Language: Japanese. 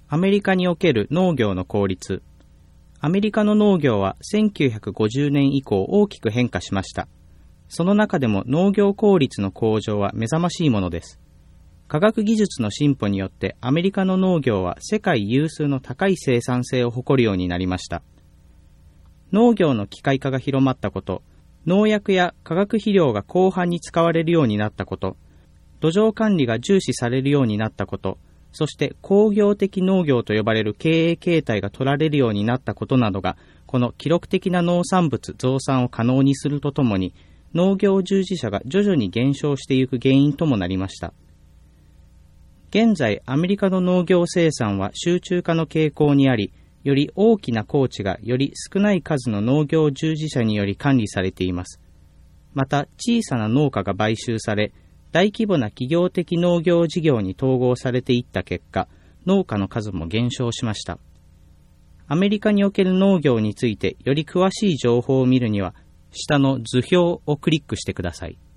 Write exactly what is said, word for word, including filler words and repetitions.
アメリカにおける農業の効率。アメリカの農業はせんきゅうひゃくごじゅうねん以降大きく変化しました。その中でも農業効率の向上は目覚ましいものです。科学技術の進歩によってアメリカの農業は世界有数の高い生産性を誇るようになりました。農業の機械化が広まったこと、農薬や化学肥料が広範に使われるようになったこと、土壌管理が重視されるようになったこと、そして工業的農業と呼ばれる経営形態が取られるようになったことなどが、この記録的な農産物増産を可能にするとともに、農業従事者が徐々に減少していく原因ともなりました。現在、アメリカの農業生産は集中化の傾向にあり、より大きな耕地がより少ない数の農業従事者により管理されています。また、小さな農家が買収され、大規模な企業的農業事業に統合されていった結果、農家の数も減少しました。アメリカにおける農業についてより詳しい情報を見るには、下の図表をクリックしてください。